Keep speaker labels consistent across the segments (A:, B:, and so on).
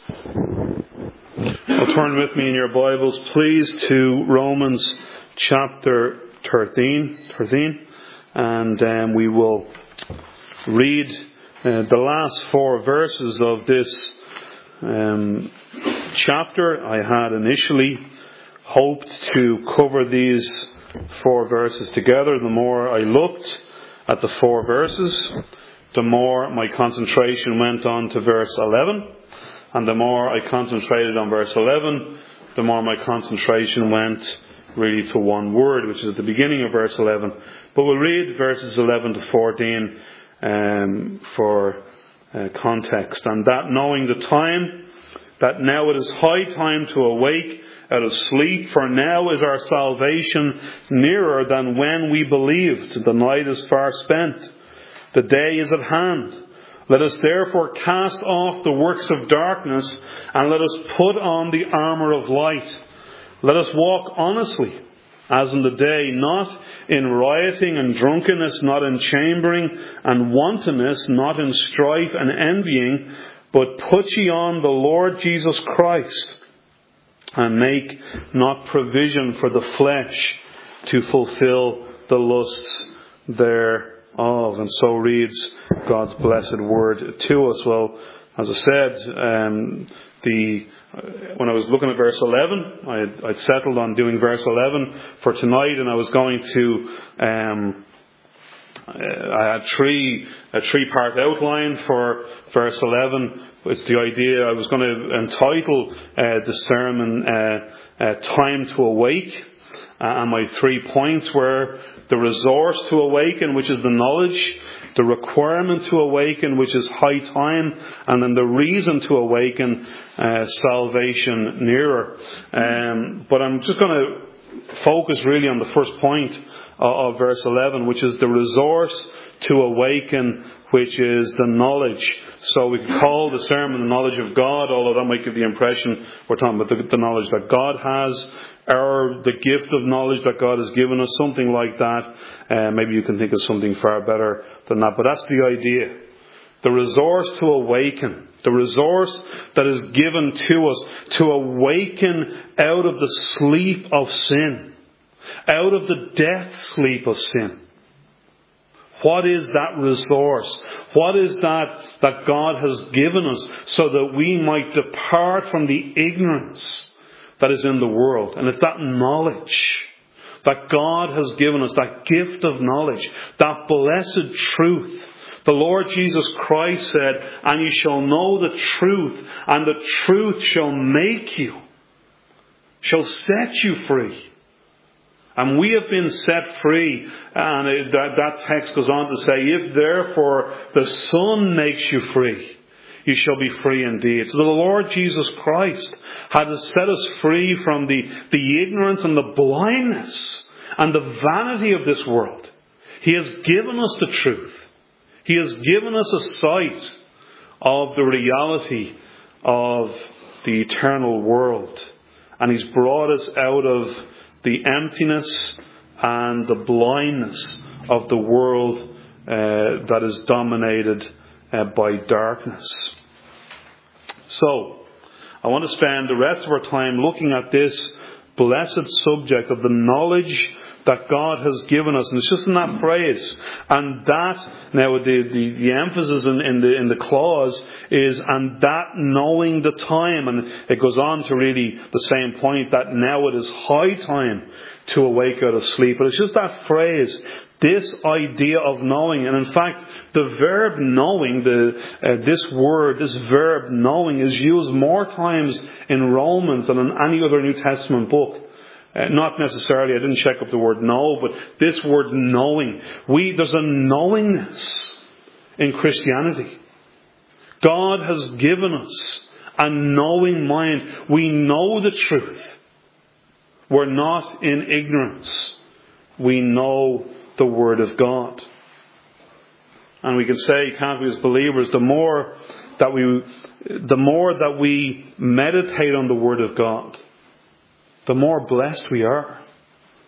A: Well, turn with me in your Bibles, please, to Romans chapter 13. And we will read the last 4 verses of this chapter. I had initially hoped to cover these 4 verses together. The more I looked at the 4 verses, the more my concentration went on to verse 11. And the more I concentrated on verse 11, the more my concentration went really to one word, which is at the beginning of verse 11. But we'll read verses 11 to 14 for context. And that knowing the time, that now it is high time to awake out of sleep, for now is our salvation nearer than when we believed. The night is far spent. The day is at hand. Let us therefore cast off the works of darkness and let us put on the armour of light. Let us walk honestly as in the day, not in rioting and drunkenness, not in chambering and wantonness, not in strife and envying, but put ye on the Lord Jesus Christ, and make not provision for the flesh to fulfill the lusts thereof. And so reads God's blessed word to us. Well, as I said, when I was looking at verse 11, I'd settled on doing verse 11 for tonight, and I was going to I had a 3-part outline for verse 11. It's the idea I was going to entitle the sermon Time to Awake. And my 3 points were the resource to awaken, which is the knowledge, the requirement to awaken, which is high time, and then the reason to awaken, salvation nearer. But I'm just going to focus really on the first point of verse 11, which is the resource to awaken, which is the knowledge. So we can call the sermon the knowledge of God, although that might give the impression we're talking about the knowledge that God has, or the gift of knowledge that God has given us, something like that. Maybe you can think of something far better than that, but that's the idea. The resource to awaken, the resource that is given to us to awaken out of the sleep of sin, out of the death sleep of sin. What is that resource? What is that God has given us so that we might depart from the ignorance that is in the world? And it's that knowledge that God has given us, that gift of knowledge, that blessed truth. The Lord Jesus Christ said, "And you shall know the truth, and the truth shall make you, shall set you free." And we have been set free. And that text goes on to say, "If therefore the Son makes you free, you shall be free indeed." So the Lord Jesus Christ had set us free from the ignorance and the blindness and the vanity of this world. He has given us the truth. He has given us a sight of the reality of the eternal world. And He's brought us out of the emptiness and the blindness of the world that is dominated by darkness. So, I want to spend the rest of our time looking at this blessed subject of the knowledge that God has given us. And it's just in that phrase. And that, now the emphasis in the clause is, "and that knowing the time." And it goes on to really the same point, that now it is high time to awake out of sleep. But it's just that phrase, this idea of knowing. And in fact, the verb knowing, this verb knowing is used more times in Romans than in any other New Testament book. Not necessarily, I didn't check up the word know, but this word knowing. There's a knowingness in Christianity. God has given us a knowing mind. We know the truth. We're not in ignorance. We know the Word of God. And we can say, can't we, as believers, the more that we meditate on the Word of God, the more blessed we are.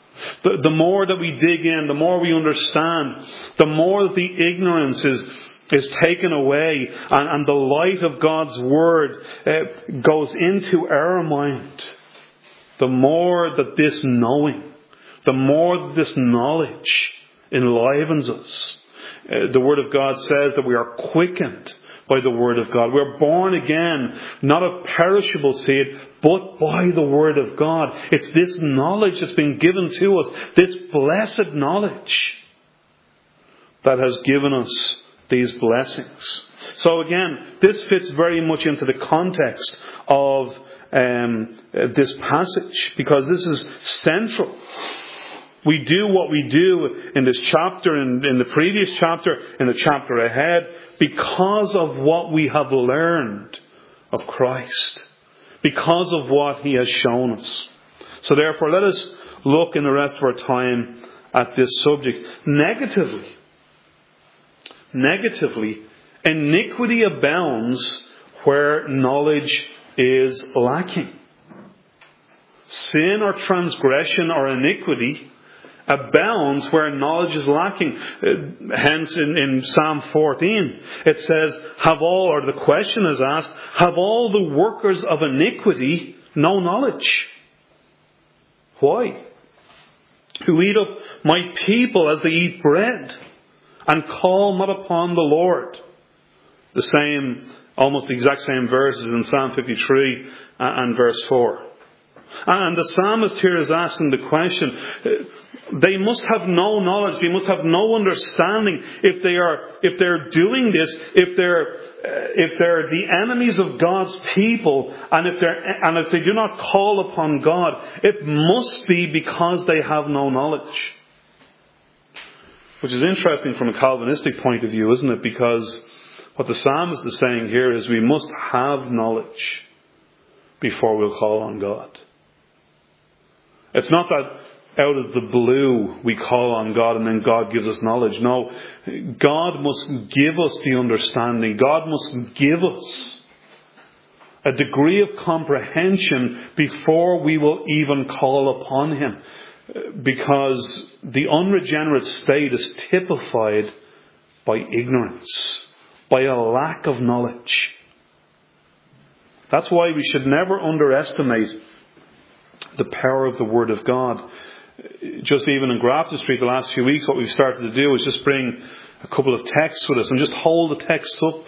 A: The more that we dig in, the more we understand, the more that the ignorance is is taken away and the light of God's Word goes into our mind, the more that this knowing, the more that this knowledge enlivens us. The Word of God says that we are quickened by the Word of God. We're born again, not of perishable seed, but by the Word of God. It's this knowledge that's been given to us, this blessed knowledge, that has given us these blessings. So again, this fits very much into the context of this passage, because this is central. We do what we do in this chapter, in the previous chapter, in the chapter ahead, because of what we have learned of Christ, because of what He has shown us. So therefore, let us look in the rest of our time at this subject. Negatively, iniquity abounds where knowledge is lacking. Sin or transgression or iniquity abounds where knowledge is lacking. Hence in Psalm 14 it says, the question is asked, have all the workers of iniquity no knowledge? Why? Who eat up my people as they eat bread, and call not upon the Lord. The same, almost the exact same verses in Psalm 53 and verse 4. And the psalmist here is asking the question, they must have no knowledge, they must have no understanding if they're doing this, if they're the enemies of God's people, and if they do not call upon God, it must be because they have no knowledge. Which is interesting from a Calvinistic point of view, isn't it? Because what the psalmist is saying here is we must have knowledge before we'll call on God. It's not that out of the blue we call on God and then God gives us knowledge. No, God must give us the understanding. God must give us a degree of comprehension before we will even call upon Him. Because the unregenerate state is typified by ignorance, by a lack of knowledge. That's why we should never underestimate the power of the Word of God. Just even in Grafton Street the last few weeks, what we've started to do is just bring a couple of texts with us and just hold the text up.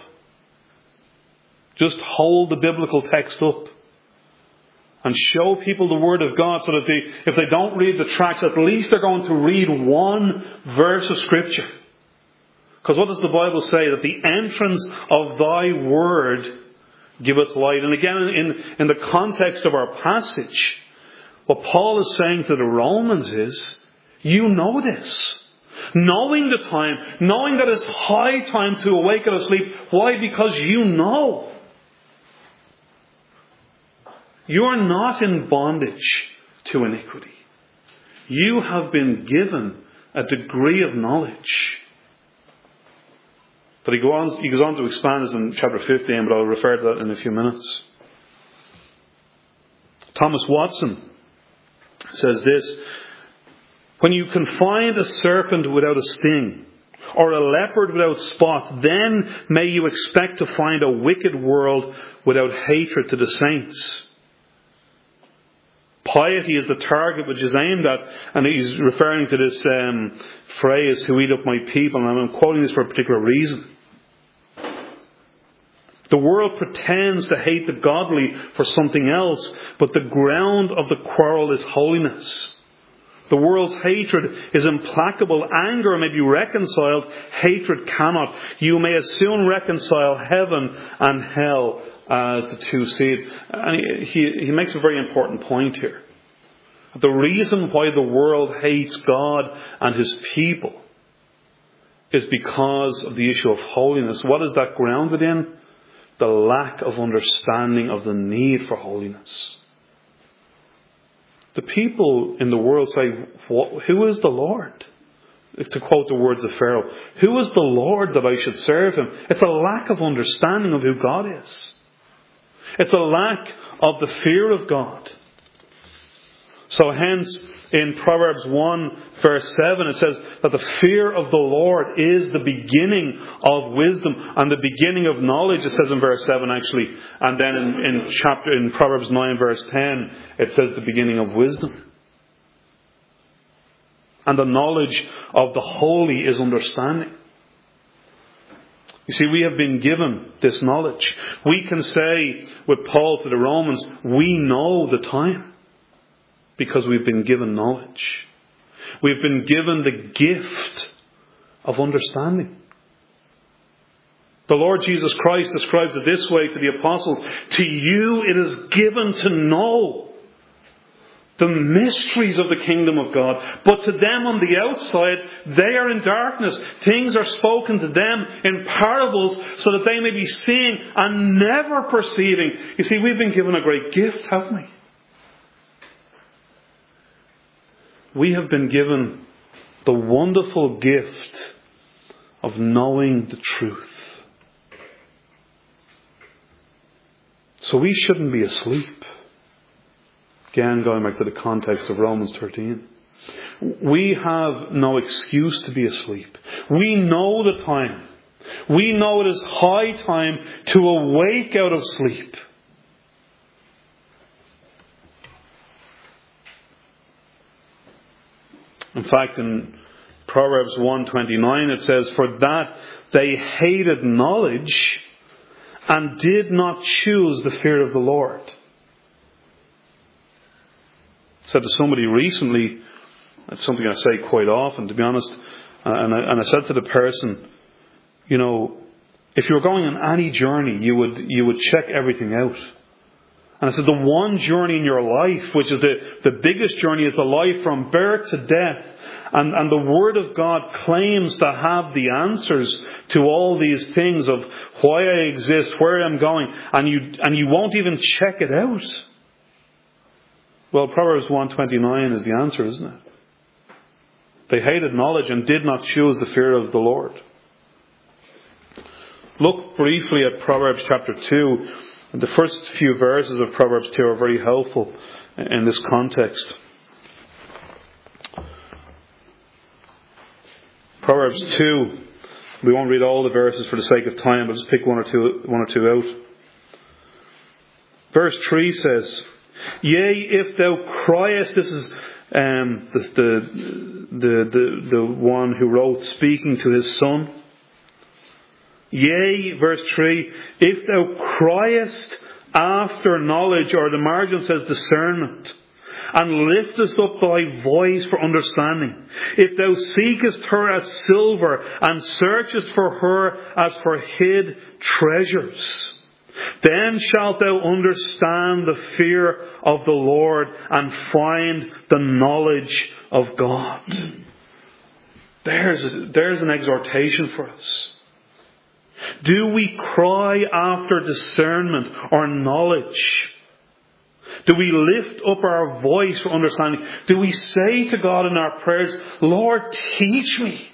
A: Just hold the biblical text up. And show people the Word of God so that if they don't read the tracts, at least they're going to read one verse of Scripture. Because what does the Bible say? That the entrance of Thy Word giveth light. And again, in the context of our passage, what Paul is saying to the Romans is, you know this. Knowing the time, knowing that it's high time to awake out of sleep. Why? Because you know. You are not in bondage to iniquity. You have been given a degree of knowledge. But he goes on to expand this in chapter 15, but I'll refer to that in a few minutes. Thomas Watson says this, when you can find a serpent without a sting, or a leopard without spots, then may you expect to find a wicked world without hatred to the saints. Piety is the target which is aimed at, and he's referring to this phrase, who eat up my people, and I'm quoting this for a particular reason. The world pretends to hate the godly for something else, but the ground of the quarrel is holiness. The world's hatred is implacable. Anger may be reconciled. Hatred cannot. You may as soon reconcile heaven and hell as the two seeds. And he makes a very important point here. The reason why the world hates God and His people is because of the issue of holiness. What is that grounded in? The lack of understanding of the need for holiness. The people in the world say, who is the Lord? To quote the words of Pharaoh, who is the Lord that I should serve Him? It's a lack of understanding of who God is. It's a lack of the fear of God. So hence, in Proverbs 1 verse 7, it says that the fear of the Lord is the beginning of wisdom and the beginning of knowledge, it says in verse 7 actually. And then in Proverbs 9 verse 10, it says the beginning of wisdom. And the knowledge of the holy is understanding. You see, we have been given this knowledge. We can say with Paul to the Romans, we know the time. Because we've been given knowledge. We've been given the gift of understanding. The Lord Jesus Christ describes it this way to the apostles. To you it is given to know the mysteries of the kingdom of God. But to them on the outside, they are in darkness. Things are spoken to them in parables so that they may be seeing and never perceiving. You see, we've been given a great gift, haven't we? We have been given the wonderful gift of knowing the truth. So we shouldn't be asleep. Again, going back to the context of Romans 13. We have no excuse to be asleep. We know the time. We know it is high time to awake out of sleep. In fact, in Proverbs 1:29 it says, for that they hated knowledge and did not choose the fear of the Lord. I said to somebody recently, it's something I say quite often, to be honest, and I said to the person, you know, if you were going on any journey, you would check everything out. And I said, the one journey in your life, which is the biggest journey, is the life from birth to death. And the Word of God claims to have the answers to all these things of why I exist, where I'm going, and you won't even check it out. Well, Proverbs 1:29 is the answer, isn't it? They hated knowledge and did not choose the fear of the Lord. Look briefly at Proverbs chapter 2. The first few verses of Proverbs 2 are very helpful in this context. Proverbs 2, we won't read all the verses for the sake of time, but just pick one or two out. Verse 3 says, yea, if thou criest, this is the one who wrote speaking to his son. Yea, verse 3, if thou criest after knowledge, or the margin says discernment, and liftest up thy voice for understanding, if thou seekest her as silver, and searchest for her as for hid treasures, then shalt thou understand the fear of the Lord, and find the knowledge of God. There's an exhortation for us. Do we cry after discernment or knowledge? Do we lift up our voice for understanding? Do we say to God in our prayers, Lord, teach me.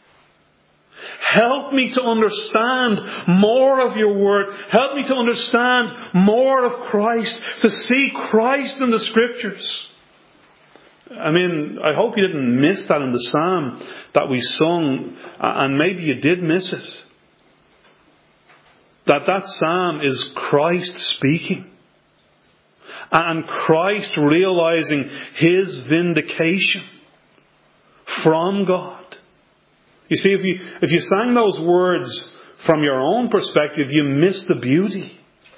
A: Help me to understand more of your word. Help me to understand more of Christ, to see Christ in the Scriptures. I mean, I hope you didn't miss that in the psalm that we sung, and maybe you did miss it. That psalm is Christ speaking. And Christ realizing his vindication from God. You see, if you sang those words from your own perspective, you miss the beauty.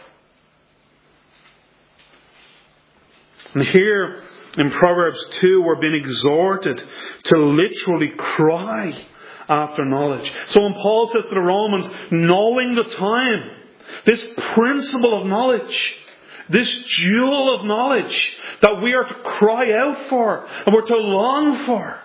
A: And here in Proverbs 2, we're being exhorted to literally cry after knowledge. So when Paul says to the Romans, knowing the time, this principle of knowledge, this jewel of knowledge that we are to cry out for and we're to long for.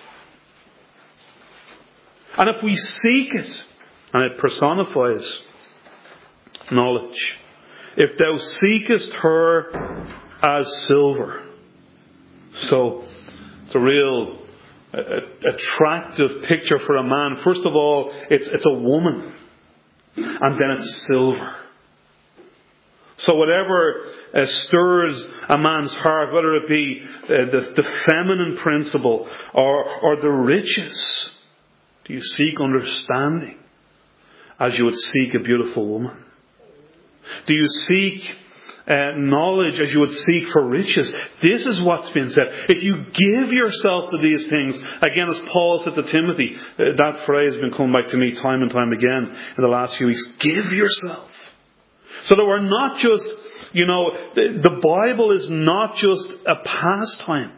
A: And if we seek it, and it personifies knowledge, if thou seekest her as silver. So it's a real attractive picture for a man. First of all, it's a woman, and then it's silver. So whatever stirs a man's heart, whether it be the feminine principle or the riches, do you seek understanding as you would seek a beautiful woman? Do you seek knowledge as you would seek for riches? This is what's been said. If you give yourself to these things, again as Paul said to Timothy, that phrase has been coming back to me time and time again in the last few weeks. Give yourself. So that we're not just, the Bible is not just a pastime,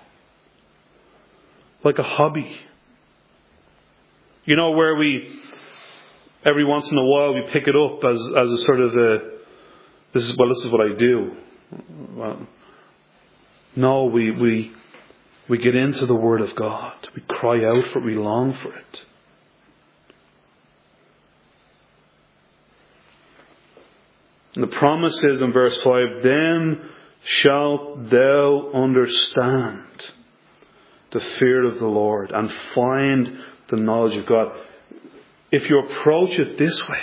A: like a hobby. Where we, every once in a while, we pick it up as a sort of this is what I do. Well, no, we get into the Word of God. We cry out for it. We long for it. And the promise is in verse 5, then shalt thou understand the fear of the Lord and find the knowledge of God. If you approach it this way,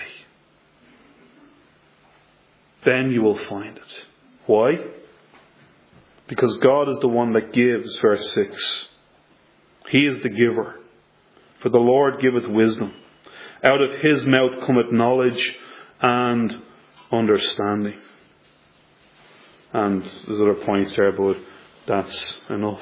A: then you will find it. Why? Because God is the one that gives, verse 6. He is the giver. For the Lord giveth wisdom. Out of his mouth cometh knowledge and understanding. And there's other points there, but that's enough.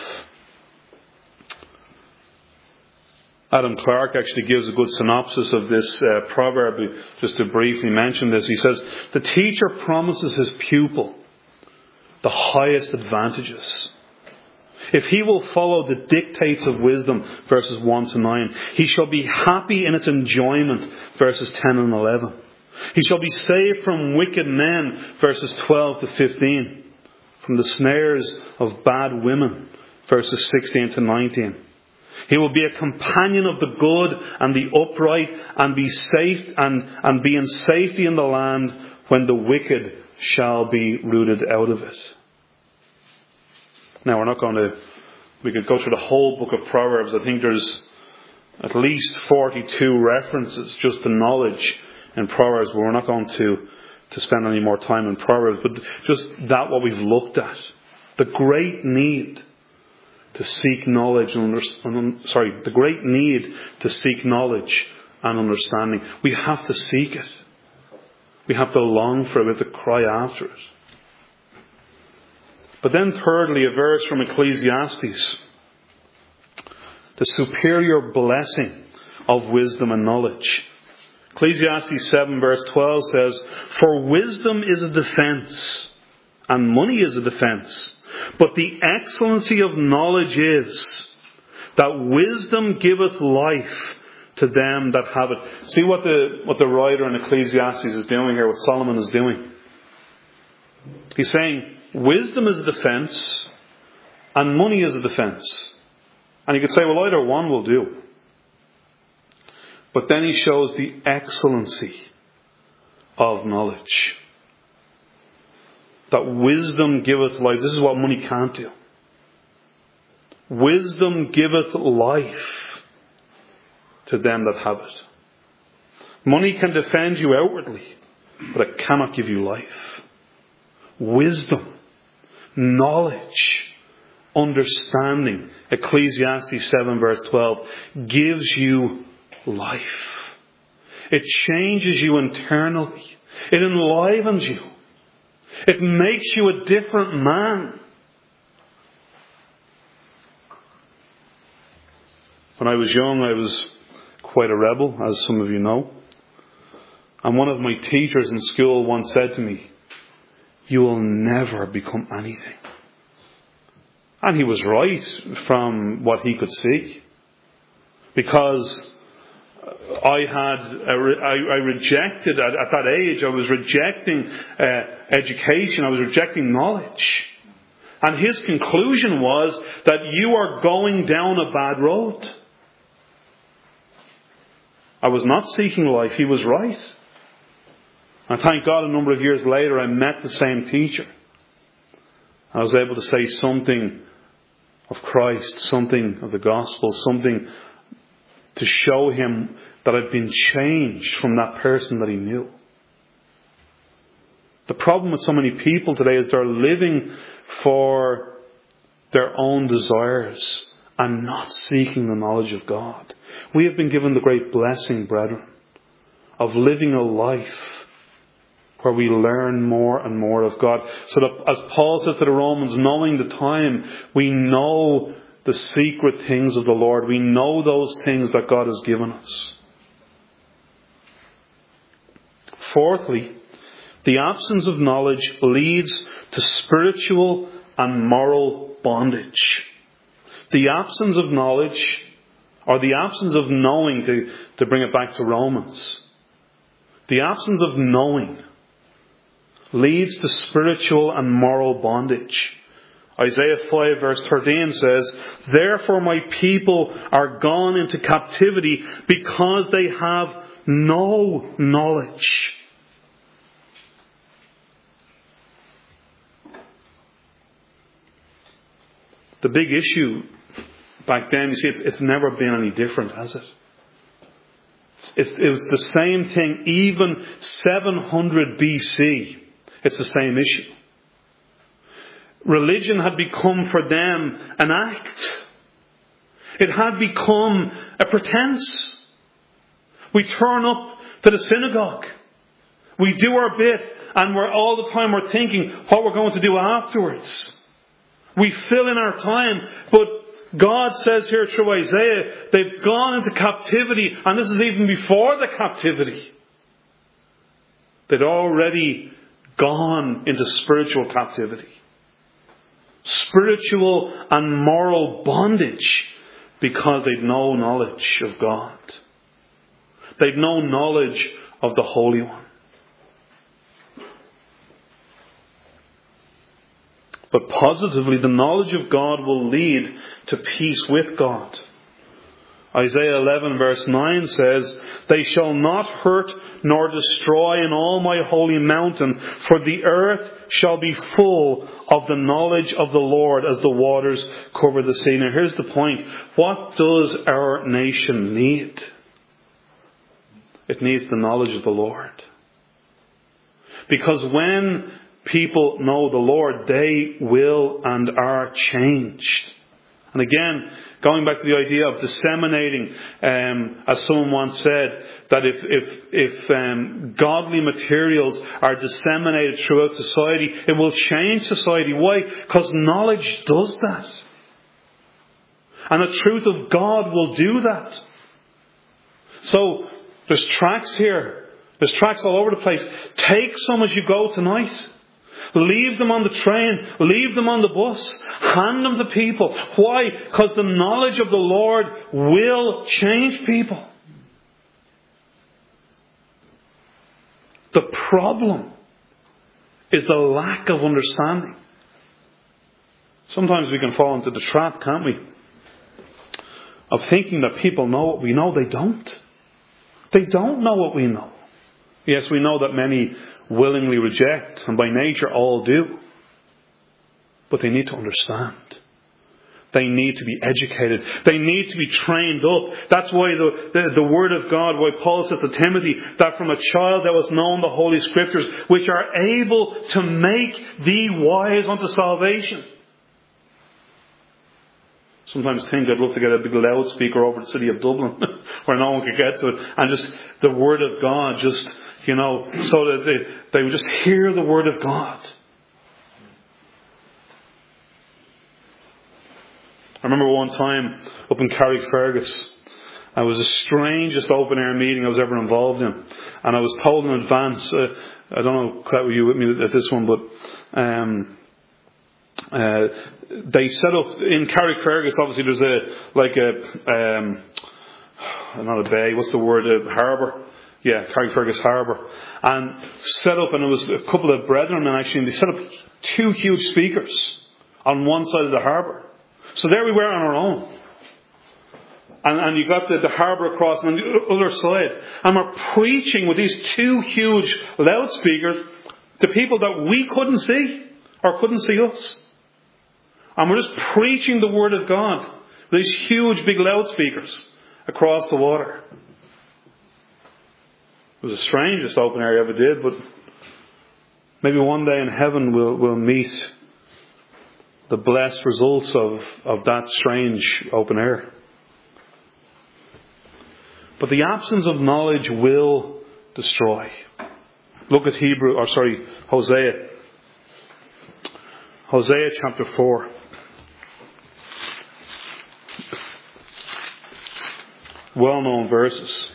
A: Adam Clark actually gives a good synopsis of this proverb. Just to briefly mention this, he says, the teacher promises his pupil the highest advantages. If he will follow the dictates of wisdom, verses 1 to 9, he shall be happy in its enjoyment, verses 10 and 11. He shall be saved from wicked men, verses 12 to 15. From the snares of bad women, verses 16 to 19. He will be a companion of the good and the upright, and be safe and be in safety in the land when the wicked shall be rooted out of it. Now we could go through the whole book of Proverbs. I think there's at least 42 references just to knowledge in Proverbs, but we're not going to spend any more time in Proverbs. But just that what we've looked at. The great need to seek knowledge the great need to seek knowledge and understanding. We have to seek it. We have to long for it. We have to cry after it. But then thirdly, a verse from Ecclesiastes. The superior blessing of wisdom and knowledge. Ecclesiastes 7 verse 12 says, for wisdom is a defence, and money is a defence. But the excellency of knowledge is that wisdom giveth life to them that have it. See what the writer in Ecclesiastes is doing here, what Solomon is doing. He's saying, wisdom is a defence, and money is a defence. And you could say, well, either one will do. But then he shows the excellency of knowledge. That wisdom giveth life. This is what money can't do. Wisdom giveth life to them that have it. Money can defend you outwardly, but it cannot give you life. Wisdom, knowledge, understanding, Ecclesiastes 7 verse 12, gives you life. It changes you internally. It enlivens you. It makes you a different man. When I was young, I was quite a rebel, as some of you know. And one of my teachers in school once said to me, you will never become anything. And he was right from what he could see. Because I rejected, at that age, I was rejecting education, I was rejecting knowledge. And his conclusion was that you are going down a bad road. I was not seeking life, he was right. And thank God a number of years later I met the same teacher. I was able to say something of Christ, something of the gospel, something to show him that I'd been changed from that person that he knew. The problem with so many people today is they're living for their own desires and not seeking the knowledge of God. We have been given the great blessing, brethren, of living a life where we learn more and more of God. So that, as Paul says to the Romans, knowing the time, we know the secret things of the Lord. We know those things that God has given us. Fourthly, the absence of knowledge leads to spiritual and moral bondage. The absence of knowledge, or the absence of knowing, to bring it back to Romans, the absence of knowing leads to spiritual and moral bondage. Isaiah 5 verse 13 says, "Therefore my people are gone into captivity because they have no knowledge." The big issue back then, you see, it's never been any different, has it? It was the same thing, even 700 BC. It's the same issue. Religion had become for them an act. It had become a pretense. We turn up to the synagogue. We do our bit, and all the time we're thinking what we're going to do afterwards. We fill in our time, but God says here through Isaiah, they've gone into captivity, and this is even before the captivity. They'd already gone into spiritual captivity. Spiritual and moral bondage, because they'd no knowledge of God. They'd no knowledge of the Holy One. But positively, the knowledge of God will lead to peace with God. Isaiah 11 verse 9 says, "They shall not hurt nor destroy in all my holy mountain, for the earth shall be full of the knowledge of the Lord as the waters cover the sea." Now here's the point. What does our nation need? It needs the knowledge of the Lord. Because when people know the Lord, they will and are changed. And again, going back to the idea of disseminating, as someone once said, that if godly materials are disseminated throughout society, it will change society. Why? Because knowledge does that. And the truth of God will do that. So, there's tracts here. There's tracts all over the place. Take some as you go tonight. Leave them on the train. Leave them on the bus. Hand them to people. Why? Because the knowledge of the Lord will change people. The problem is the lack of understanding. Sometimes we can fall into the trap, can't we? Of thinking that people know what we know. They don't. They don't know what we know. Yes, we know that many willingly reject, and by nature all do. But they need to understand. They need to be educated. They need to be trained up. That's why the Word of God, why Paul says to Timothy, that from a child thou hast known the Holy Scriptures, which are able to make thee wise unto salvation. Sometimes think I'd love to get a big loudspeaker over the city of Dublin where no one could get to it, and just the Word of God, just, so that they would just hear the Word of God. I remember one time up in Carrickfergus, it was the strangest open air meeting I was ever involved in, and I was told in advance. I don't know, Clet, were you with me at this one, but they set up in Carrickfergus. Obviously, there's not a bay. What's the word? A harbour. Yeah, Carrickfergus Harbour, and set up, and it was a couple of brethren, and actually, they set up 2 huge speakers on one side of the harbour. So there we were on our own. And you got the harbour across on the other side. And we're preaching with these 2 huge loudspeakers to people that we couldn't see or couldn't see us. And we're just preaching the Word of God with these huge big loudspeakers across the water. It was the strangest open air I ever did, but Maybe one day in heaven we'll meet the blessed results of that strange open air. But the absence of knowledge will destroy. Look at Hosea. Hosea chapter 4. Well-known verses.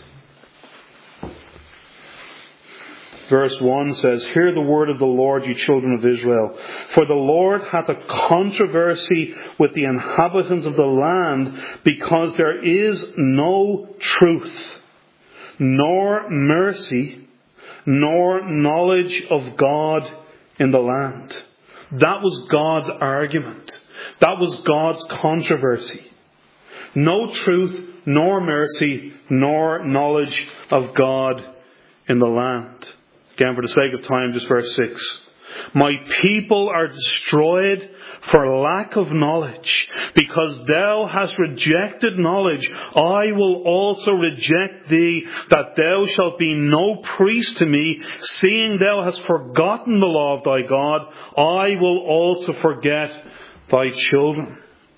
A: Verse 1 says, "Hear the word of the Lord, ye children of Israel. For the Lord hath a controversy with the inhabitants of the land, because there is no truth, nor mercy, nor knowledge of God in the land." That was God's argument. That was God's controversy. No truth, nor mercy, nor knowledge of God in the land. Again, for the sake of time, just verse 6. "My people are destroyed for lack of knowledge. Because thou hast rejected knowledge, I will also reject thee, that thou shalt be no priest to me. Seeing thou hast forgotten the law of thy God, I will also forget thy children."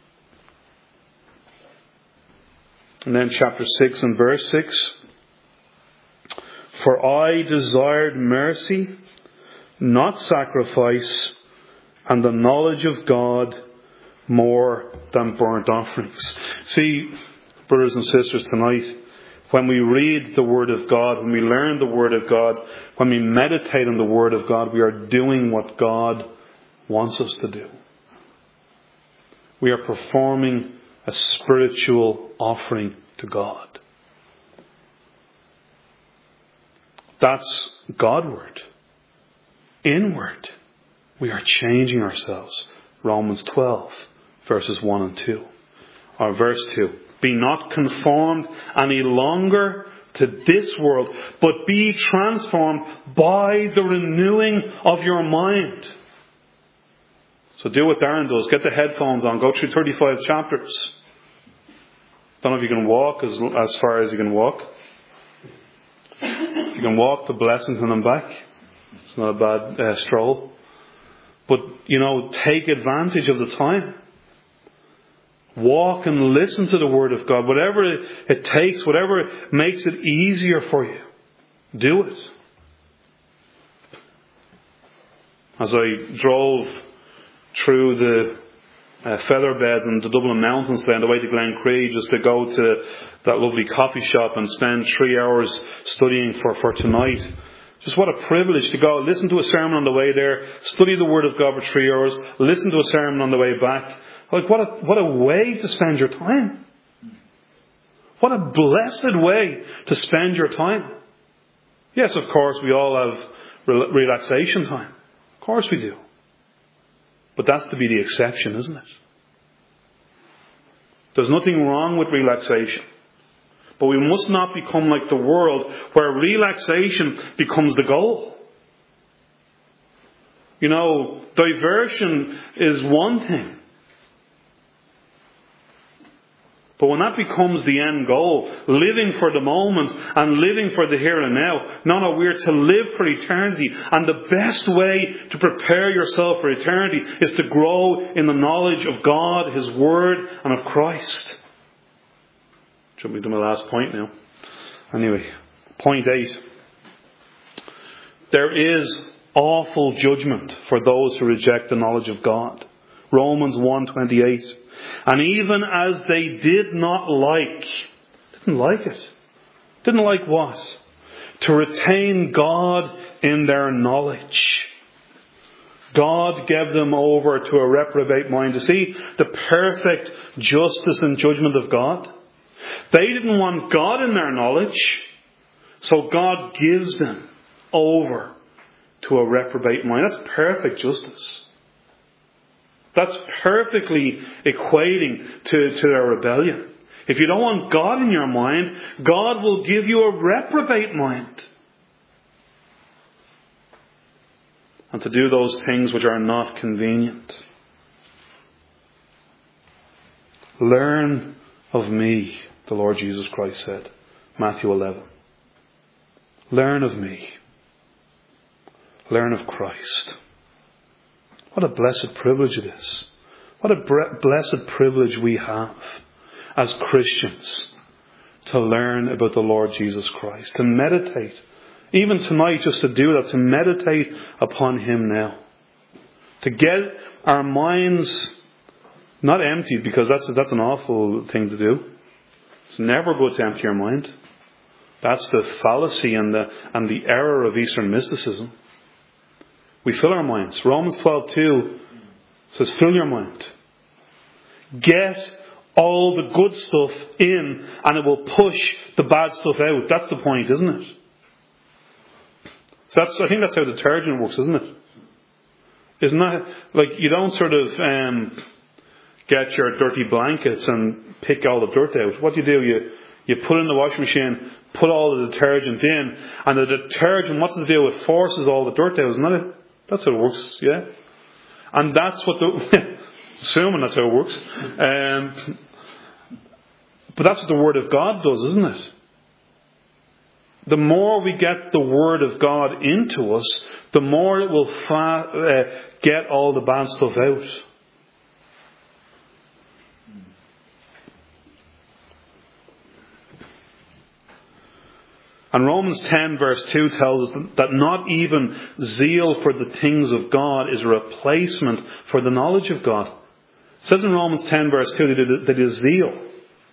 A: And then chapter 6 and verse 6. "For I desired mercy, not sacrifice, and the knowledge of God more than burnt offerings." See, brothers and sisters, tonight, when we read the Word of God, when we learn the Word of God, when we meditate on the Word of God, we are doing what God wants us to do. We are performing a spiritual offering to God. That's Godward. Inward, we are changing ourselves. Romans 12, verses 1 and 2. Or verse 2. "Be not conformed any longer to this world, but be transformed by the renewing of your mind." So do what Darren does. Get the headphones on. Go through 35 chapters. Don't know if you can walk as far as you can walk. You can walk to Blessington and back. It's not a bad stroll. But, take advantage of the time. Walk and listen to the Word of God. Whatever it takes, whatever makes it easier for you, do it. As I drove through the feather beds and the Dublin Mountains then, the way to Glencree, just to go to that lovely coffee shop and spend 3 hours studying for tonight. Just what a privilege to go listen to a sermon on the way there, study the Word of God for 3 hours, listen to a sermon on the way back. Like what a way to spend your time. What a blessed way to spend your time. Yes, of course, we all have relaxation time. Of course we do. But that's to be the exception, isn't it? There's nothing wrong with relaxation. But we must not become like the world, where relaxation becomes the goal. Diversion is one thing. But when that becomes the end goal, living for the moment and living for the here and now, no, we're to live for eternity. And the best way to prepare yourself for eternity is to grow in the knowledge of God, His Word, and of Christ. Should we do my last point now? Anyway, point 8. There is awful judgment for those who reject the knowledge of God. Romans 1:28. "And even as they didn't like it. Didn't like what? To retain God in their knowledge. God gave them over to a reprobate mind." To see the perfect justice and judgment of God. They didn't want God in their knowledge, so God gives them over to a reprobate mind. That's perfect justice. That's perfectly equating to their rebellion. If you don't want God in your mind, God will give you a reprobate mind. And to do those things which are not convenient. "Learn of me," the Lord Jesus Christ said. Matthew 11. Learn of me. learn of Christ. What a blessed privilege it is. What a blessed privilege we have as Christians to learn about the Lord Jesus Christ, to meditate. Even tonight, just to do that, to meditate upon Him now. To get our minds not emptied, because that's an awful thing to do. It's never good to empty your mind. That's the fallacy and the error of Eastern mysticism. We fill our minds. Romans 12:2 says, fill your mind. Get all the good stuff in, and it will push the bad stuff out. That's the point, isn't it? So I think that's how detergent works, isn't it? Isn't that like you don't sort of get your dirty blankets and pick all the dirt out? What do? You put it in the washing machine, put all the detergent in, and the detergent, what's it do? It forces all the dirt out, isn't it? That's how it works, yeah. And that's what assuming that's how it works. But that's what the Word of God does, isn't it? The more we get the Word of God into us, the more it will get all the bad stuff out. And Romans 10 verse 2 tells us that not even zeal for the things of God is a replacement for the knowledge of God. It says in Romans 10 verse 2 that it is zeal.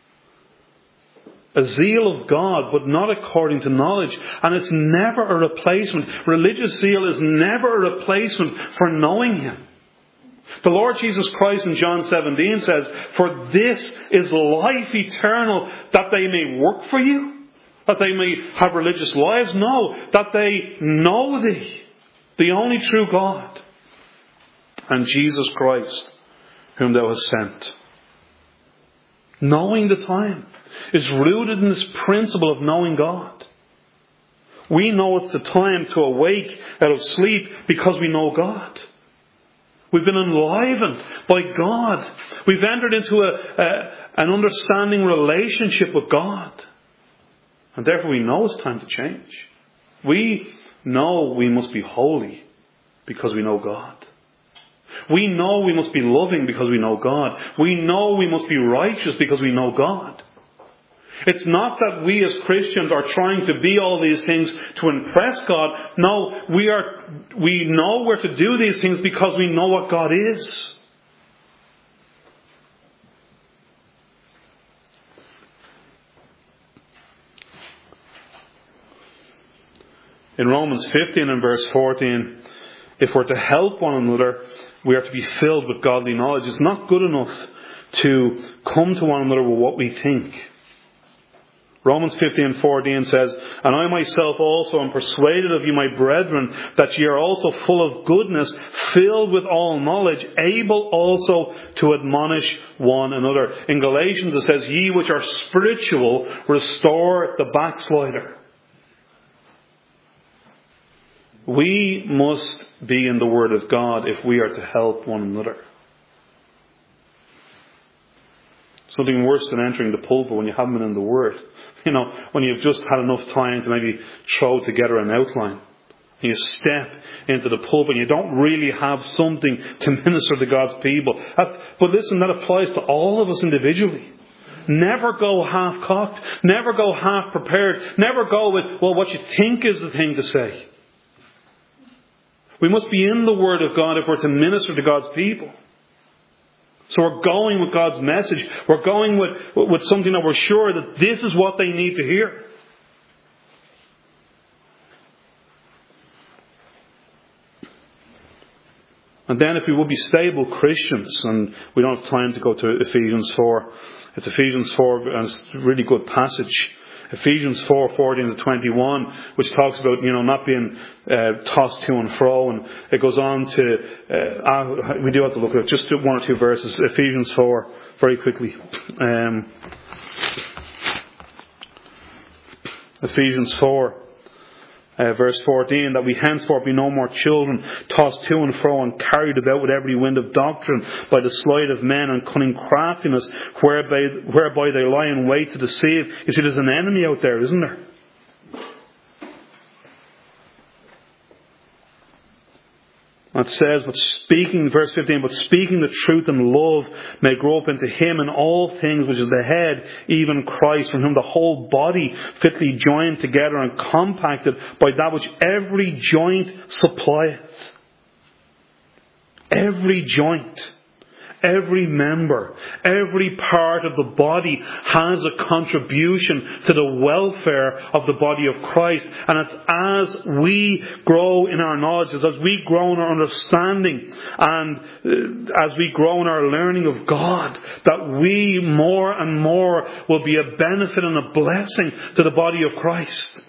A: A zeal of God, but not according to knowledge. And it's never a replacement. Religious zeal is never a replacement for knowing Him. The Lord Jesus Christ in John 17 says, for this is life eternal, that they may work for you. That they may have religious lives? No, that they know Thee, the only true God, and Jesus Christ, whom Thou hast sent. Knowing the time is rooted in this principle of knowing God. We know it's the time to awake out of sleep because we know God. We've been enlivened by God. We've entered into an understanding relationship with God. And therefore we know it's time to change. We know we must be holy because we know God. We know we must be loving because we know God. We know we must be righteous because we know God. It's not that we as Christians are trying to be all these things to impress God. No, we know we're to do these things because we know what God is. In Romans 15 and verse 14, if we're to help one another, we are to be filled with godly knowledge. It's not good enough to come to one another with what we think. Romans 15:14 says, and I myself also am persuaded of you, my brethren, that ye are also full of goodness, filled with all knowledge, able also to admonish one another. In Galatians it says, ye which are spiritual, restore the backslider. We must be in the Word of God if we are to help one another. Something worse than entering the pulpit when you haven't been in the Word. You know, when you've just had enough time to maybe throw together an outline. And you step into the pulpit and you don't really have something to minister to God's people. But listen, that applies to all of us individually. Never go half-cocked. Never go half-prepared. Never go with, well, what you think is the thing to say. We must be in the Word of God if we're to minister to God's people. So we're going with God's message. We're going with something that we're sure that this is what they need to hear. And then if we will be stable Christians, and we don't have time to go to Ephesians 4. It's Ephesians 4, and it's a really good passage. Ephesians 4:14-21, which talks about, not being tossed to and fro, and it goes on to, we do have to look at it, just one or two verses. Ephesians 4, very quickly. Ephesians 4. Verse 14, that we henceforth be no more children, tossed to and fro and carried about with every wind of doctrine by the sleight of men and cunning craftiness, whereby they lie in wait to deceive. You see, there's an enemy out there, isn't there? It says, verse 15, but speaking the truth in love may grow up into Him in all things, which is the head, even Christ, from whom the whole body fitly joined together and compacted by that which every joint supplieth. Every joint, every member, every part of the body has a contribution to the welfare of the body of Christ. And it's as we grow in our knowledge, as we grow in our understanding, and as we grow in our learning of God, that we more and more will be a benefit and a blessing to the body of Christ.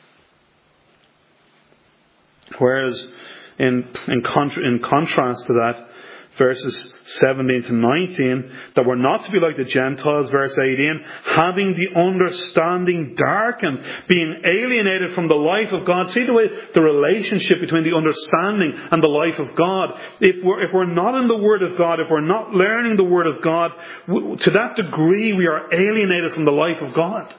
A: Whereas in contrast to that, verses 17 to 19, that we're not to be like the Gentiles, verse 18, having the understanding darkened, being alienated from the life of God. See the relationship between the understanding and the life of God. If we're not in the Word of God, if we're not learning the Word of God, to that degree we are alienated from the life of God.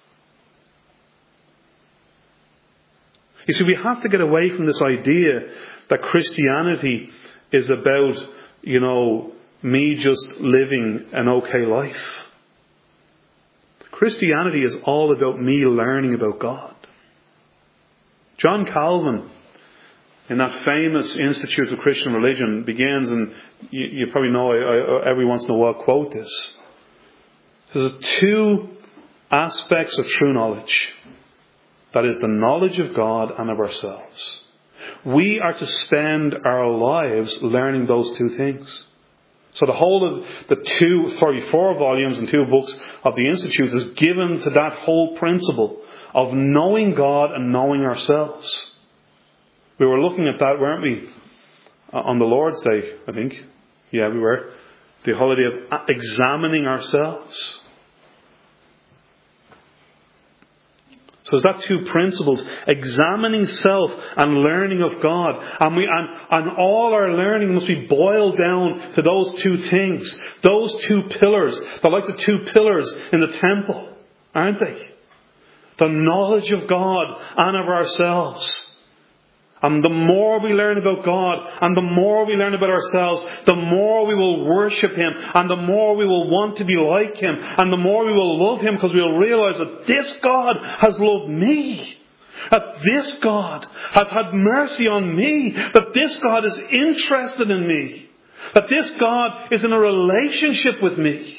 A: You see, we have to get away from this idea that Christianity is about, me just living an okay life. Christianity is all about me learning about God. John Calvin, in that famous Institutes of Christian Religion, begins, and you probably know, I every once in a while quote this. There's two aspects of true knowledge. That is the knowledge of God and of ourselves. We are to spend our lives learning those two things. So the whole of the 34 volumes and 2 books of the Institutes is given to that whole principle of knowing God and knowing ourselves. We were looking at that, weren't we? On the Lord's Day, I think. Yeah, we were. The holiday of examining ourselves. So is that 2 principles, examining self and learning of God. And all our learning must be boiled down to those 2 things. Those 2 pillars. They're like the 2 pillars in the temple, aren't they? The knowledge of God and of ourselves. And the more we learn about God and the more we learn about ourselves, the more we will worship Him and the more we will want to be like Him and the more we will love Him, because we will realize that this God has loved me. That this God has had mercy on me. That this God is interested in me. That this God is in a relationship with me.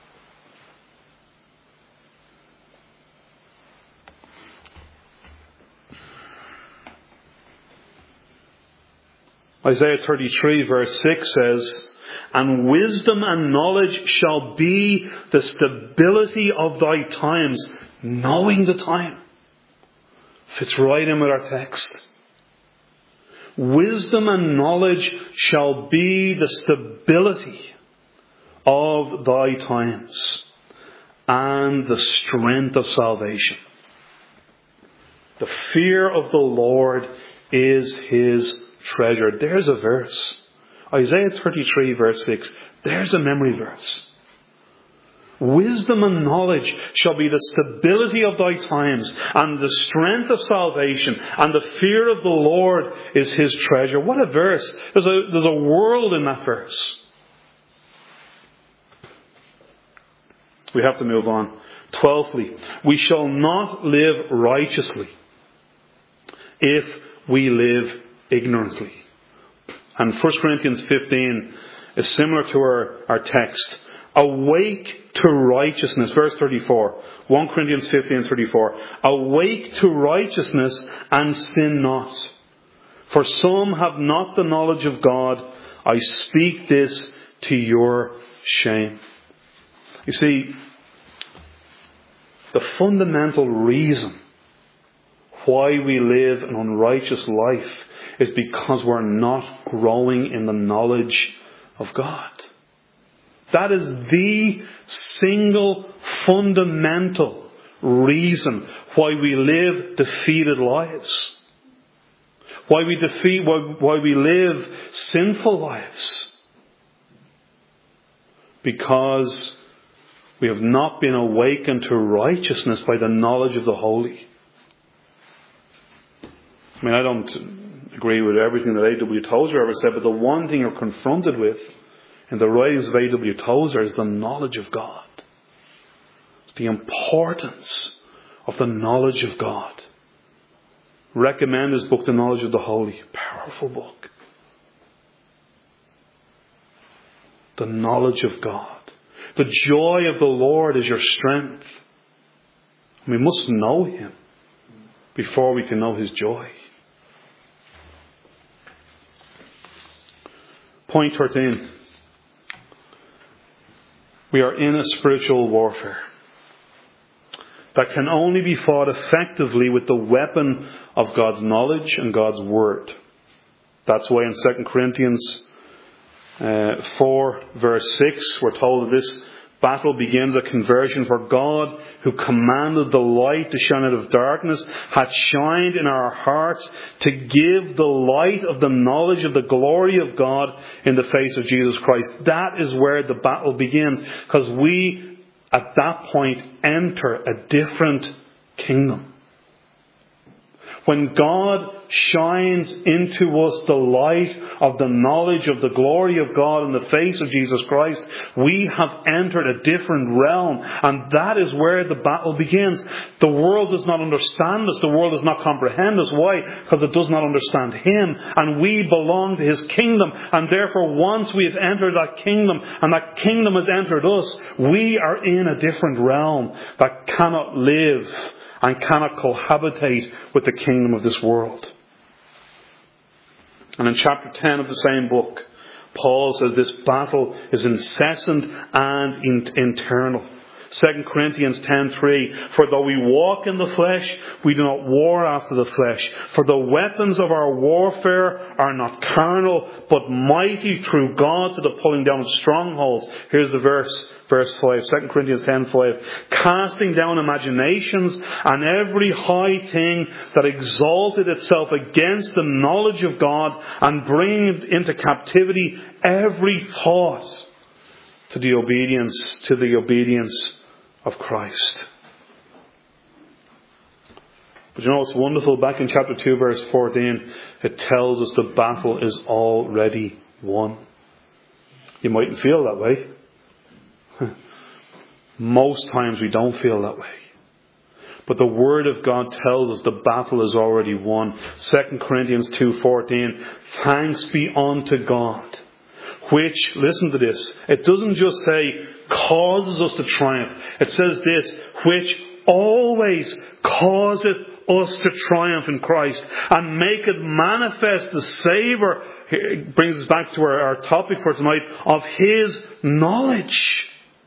A: Isaiah 33 verse 6 says, and wisdom and knowledge shall be the stability of thy times, knowing the time. Fits right in with our text. Wisdom and knowledge shall be the stability of thy times and the strength of salvation. The fear of the Lord is His treasure. There's a verse. Isaiah 33 verse 6. There's a memory verse. Wisdom and knowledge shall be the stability of thy times and the strength of salvation, and the fear of the Lord is His treasure. What a verse. There's a world in that verse. We have to move on. 12thly, we shall not live righteously if we live ignorantly. And 1 Corinthians 15 is similar to our text. Awake to righteousness. Verse 34. 1 Corinthians 15:34. Awake to righteousness and sin not. For some have not the knowledge of God. I speak this to your shame. You see, the fundamental reason why we live an unrighteous life is because we're not growing in the knowledge of God. That is the single fundamental reason why we live defeated lives. Why we live sinful lives. Because we have not been awakened to righteousness by the knowledge of the holy. I mean, I don't agree with everything that A.W. Tozer ever said, but the one thing you're confronted with in the writings of A.W. Tozer is the knowledge of God. It's the importance of the knowledge of God. Recommend his book, The Knowledge of the Holy. Powerful book. The knowledge of God. The joy of the Lord is your strength. We must know him before we can know his joy. Point 13. We are in a spiritual warfare that can only be fought effectively with the weapon of God's knowledge and God's word. That's why in 2 Corinthians 4 verse 6 we're told that this battle begins at conversion. For God, who commanded the light to shine out of darkness, hath shined in our hearts to give the light of the knowledge of the glory of God in the face of Jesus Christ. That is where the battle begins, because we at that point enter a different kingdom. When God shines into us the light of the knowledge of the glory of God in the face of Jesus Christ, we have entered a different realm. And that is where the battle begins. The world does not understand us. The world does not comprehend us. Why? Because it does not understand him. And we belong to his kingdom. And therefore, once we have entered that kingdom, and that kingdom has entered us, we are in a different realm that cannot live and cannot cohabitate with the kingdom of this world. And in chapter 10 of the same book, Paul says this battle is incessant and internal. 2 Corinthians 10:3, for though we walk in the flesh, we do not war after the flesh. For the weapons of our warfare are not carnal, but mighty through God to the pulling down of strongholds. Here's the verse 5, 2 Corinthians 10:5. Casting down imaginations and every high thing that exalted itself against the knowledge of God, and bringing into captivity every thought to the obedience of Christ. But you know what's wonderful? Back in chapter 2 verse 14, it tells us the battle is already won. You mightn't feel that way. Most times we don't feel that way. But the Word of God tells us the battle is already won. 2 Corinthians 2:14, thanks be unto God, which, listen to this, it doesn't just say causes us to triumph. It says this, which always causeth us to triumph in Christ, and maketh manifest the savour, it brings us back to our topic for tonight, of his knowledge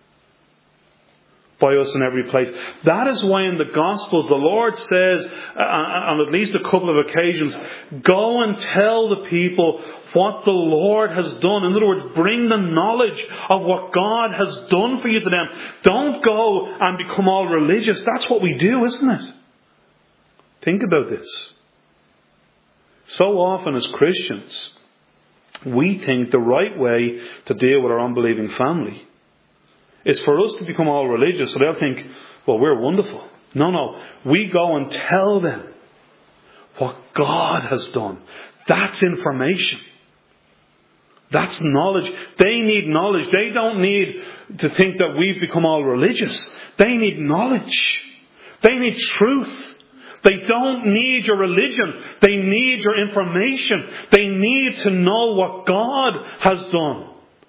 A: by us in every place. That is why in the Gospels the Lord says on at least a couple of occasions, go and tell the people what the Lord has done. In other words, bring the knowledge of what God has done for you to them. Don't go and become all religious. That's what we do, isn't it? Think about this. So often as Christians, we think the right way to deal with our unbelieving family is for us to become all religious, so they'll think, well, we're wonderful. No. We go and tell them what God has done. That's information. That's knowledge. They need knowledge. They don't need to think that we've become all religious. They need knowledge. They need truth. They don't need your religion. They need your information. They need to know what God has done.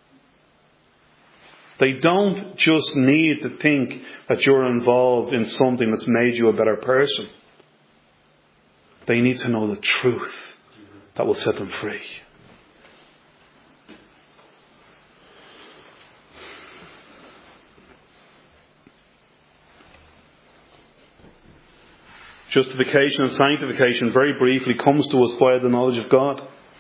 A: They don't just need to think that you're involved in something that's made you a better person. They need to know the truth that will set them free. Justification and sanctification, very briefly, comes to us by the knowledge of God.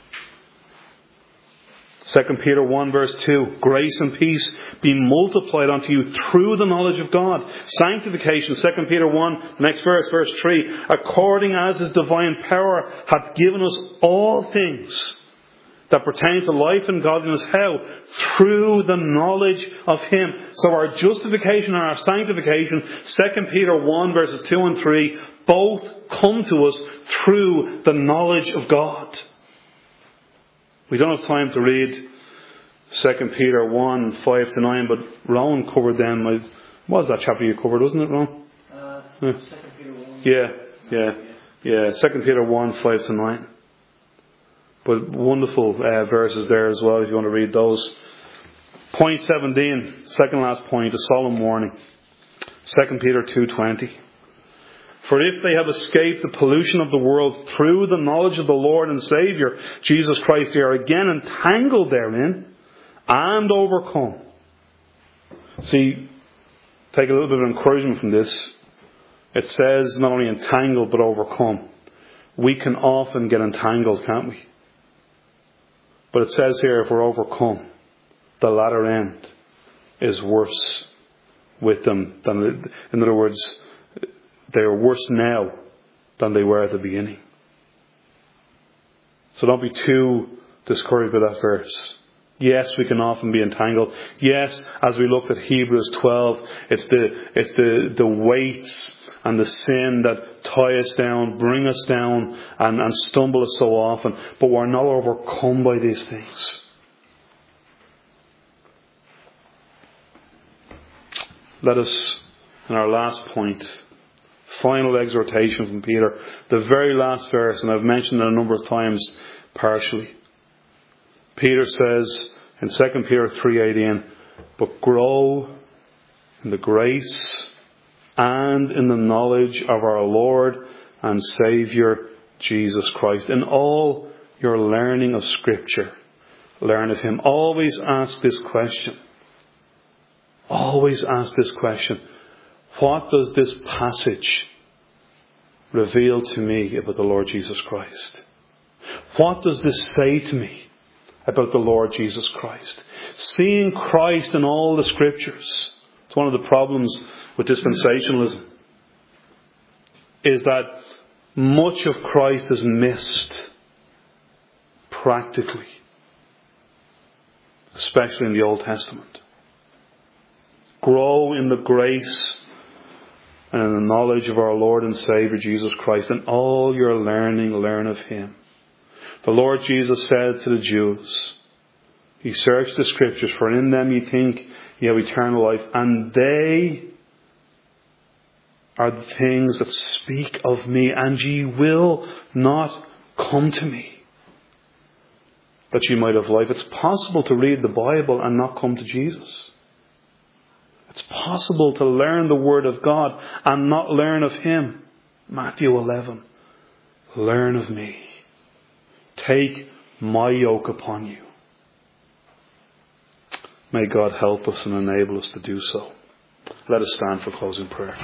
A: 2 Peter 1 verse 2, grace and peace be multiplied unto you through the knowledge of God. Sanctification, 2 Peter 1, next verse, verse 3, according as his divine power hath given us all things that pertain to life and godliness. How? Through the knowledge of him. So our justification and our sanctification, 2 Peter 1 verses 2 and 3, both come to us through the knowledge of God. We don't have time to read 2 Peter 1, 5 to 9, but Rowan covered them. What was that chapter you covered, wasn't it, Rowan?
B: 2 Peter 1.
A: Yeah. 2 Peter 1, 5 to 9. But wonderful verses there as well if you want to read those. Point 17, second last point, a solemn warning. 2 Peter 2:20. For if they have escaped the pollution of the world through the knowledge of the Lord and Saviour, Jesus Christ, they are again entangled therein and overcome. See, take a little bit of encouragement from this. It says not only entangled but overcome. We can often get entangled, can't we? But it says here, if we're overcome, the latter end is worse with them than, in other words, they are worse now than they were at the beginning. So don't be too discouraged by that verse. Yes, we can often be entangled. Yes, as we look at Hebrews 12, it's the weights and the sin that tie us down, bring us down, and stumble us so often. But we're not overcome by these things. Let us, in our last point, final exhortation from Peter, the very last verse, and I've mentioned it a number of times partially. Peter says in 2 Peter 3:18, but grow in the grace and in the knowledge of our Lord and Saviour Jesus Christ. In all your learning of Scripture, learn of Him. Always ask this question. Always ask this question. What does this passage reveal to me about the Lord Jesus Christ? What does this say to me about the Lord Jesus Christ? Seeing Christ in all the Scriptures. It's one of the problems with dispensationalism, is that much of Christ is missed practically, especially in the Old Testament. Grow in the grace and in the knowledge of our Lord and Saviour Jesus Christ. In all your learning, learn of Him. The Lord Jesus said to the Jews, He searched the Scriptures, for in them ye think ye have eternal life, and they are the things that speak of me, and ye will not come to me, that ye might have life. It's possible to read the Bible and not come to Jesus. It's possible to learn the Word of God and not learn of Him. Matthew 11. Learn of me. Take my yoke upon you. May God help us and enable us to do so. Let us stand for closing prayer.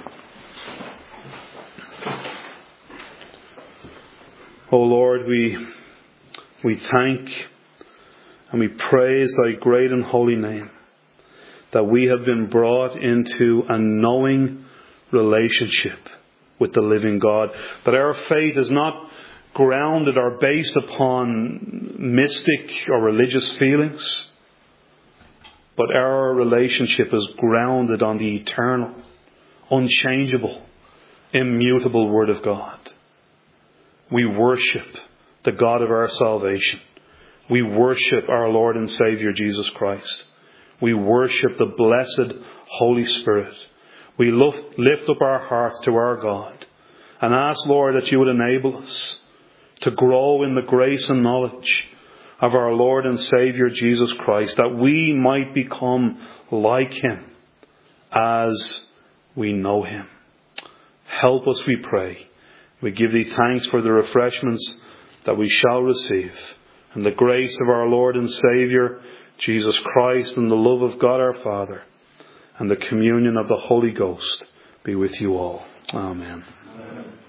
A: O Lord, we thank and we praise Thy great and holy name, that we have been brought into a knowing relationship with the living God. That our faith is not grounded or based upon mystic or religious feelings, but our relationship is grounded on the eternal, unchangeable, immutable Word of God. We worship the God of our salvation. We worship our Lord and Saviour Jesus Christ. We worship the blessed Holy Spirit. We lift up our hearts to our God and ask, Lord, that you would enable us to grow in the grace and knowledge of our Lord and Saviour Jesus Christ, that we might become like Him as we know Him. Help us, we pray. We give Thee thanks for the refreshments that we shall receive, and the grace of our Lord and Saviour Jesus Christ, and the love of God our Father, and the communion of the Holy Ghost be with you all. Amen. Amen.